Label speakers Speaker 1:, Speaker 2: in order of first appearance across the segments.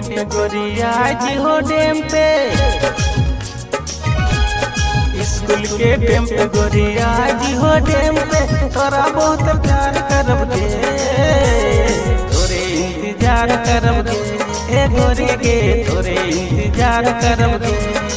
Speaker 1: डेम पे गोरिया जी हो डेम पे, स्कूल के डेम पे गोरिया जी हो डेम पे, तोरा बहुत प्यार करब गे, तोरे इंतजार करब गे, ए गोरी गे तोरे इंतजार करब गे।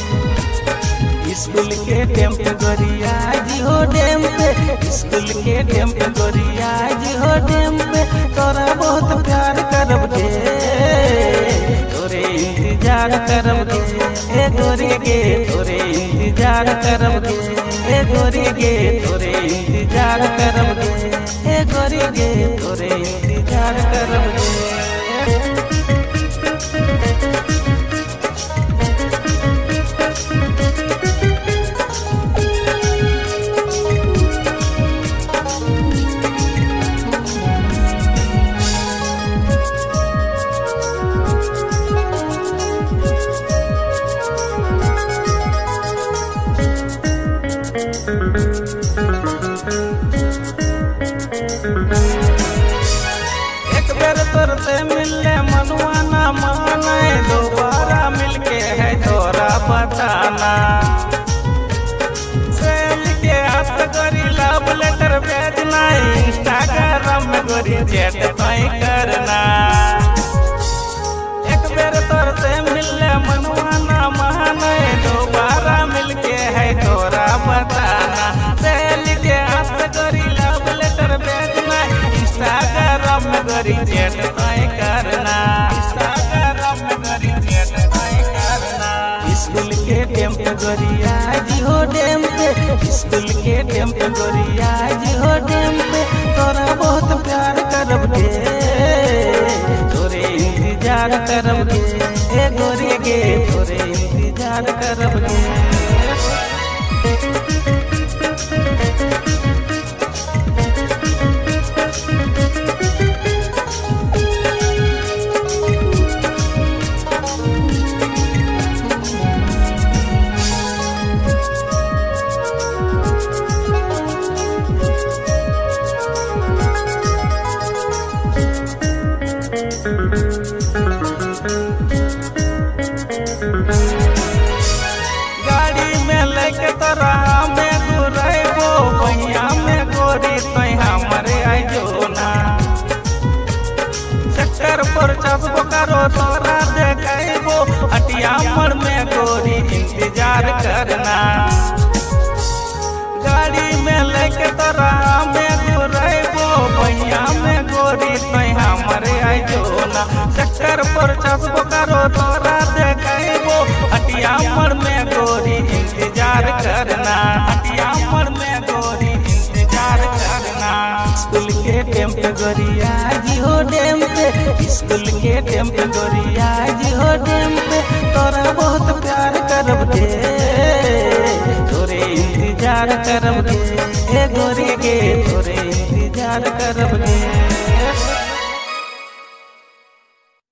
Speaker 1: स्कूल के डेम पे गोरिया जी हो डेम पे, स्कूल के डेम पे गोरिया जी हो डेम पे, तोरा बहुत प्यार करब गे, तोरे इंतजार करब गे, ए गोरी गे तोरे इंतजार करब गे, ए गोरी गे तोरे इंतजार करब गे, ए गोरी गे तोरे इंतजार करब गे। एक बेर तोरते मिलने मनुआ ना माने, दोबारा मिलके है तोरा बताना, सेल के हाथ गोरी लव लेटर भेजना, इंस्टाग्राम में गोरी चैट नहीं करना। एक बेर तोरते मिलने मनुआ ना माने, दोबारा मिलके है तोरा बताना, सेल के हाथ गोरी लव लेटर भेजना, इंस्टाग्राम में गोरी चैट नहीं करना, इंस्टाग्राम में गोरी चैट नहीं करना। स्कूल के डेम पे गोरिया जी हो डेम पे, स्कूल के डेम पे गोरिया जी हो डेम पे, तोरा बहुत प्यार करब गे, तोरे इंतजार करब गे, ए गोरी गे तोरे इंतजार करब गे। गाड़ी में लेके तोरा में घुरैबो, बहिया में गोरी तोय हमरे आइजो ना, चक्कर पर चसबो करो तोरा देखैबो, हटिया मोड़ में गोरी इंतजार करना। गाड़ी में लेके तोरा में घुरैबो, बहिया में गोरी तोय हमरे आइजो ना, चक्कर पर चसबो करो तोरा देखैबो, हटिया मोड़ में गोरी इंतजार करना, हटिया मोड़ में गोरी इंतजार करना। स्कूल के डेम पे गोरिया जी हो डेम पे, स्कूल के डेम पे गोरिया जी हो डेम पे, तोरा बहुत प्यार करब गे, तोरे इंतजार करब गे,